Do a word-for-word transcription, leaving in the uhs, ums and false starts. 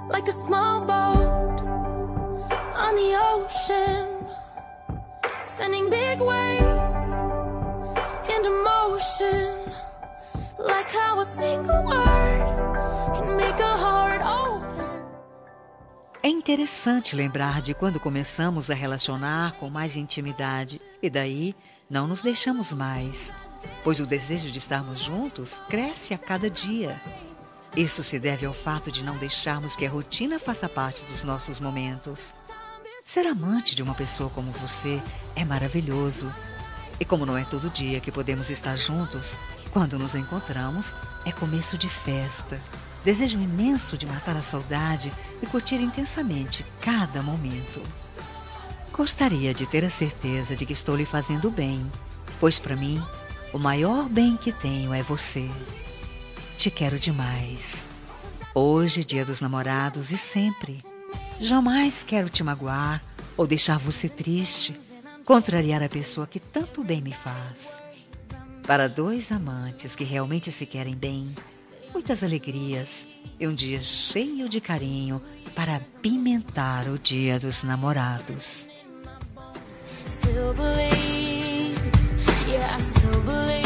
like a small boat on the ocean, sending big waves into motion, like how a single word can make a heart open. É interessante lembrar de quando começamos a relacionar com mais intimidade e daí não nos deixamos mais, pois o desejo de estarmos juntos cresce a cada dia. Isso se deve ao fato de não deixarmos que a rotina faça parte dos nossos momentos. Ser amante de uma pessoa como você é maravilhoso. E como não é todo dia que podemos estar juntos, quando nos encontramos é começo de festa. Desejo imenso de matar a saudade e curtir intensamente cada momento. Gostaria de ter a certeza de que estou lhe fazendo bem, pois para mim, o maior bem que tenho é você. Te quero demais. Hoje, dia dos namorados e sempre. Jamais quero te magoar ou deixar você triste, contrariar a pessoa que tanto bem me faz. Para dois amantes que realmente se querem bem, muitas alegrias e um dia cheio de carinho para apimentar o dia dos namorados. Still believe, yeah, I still believe.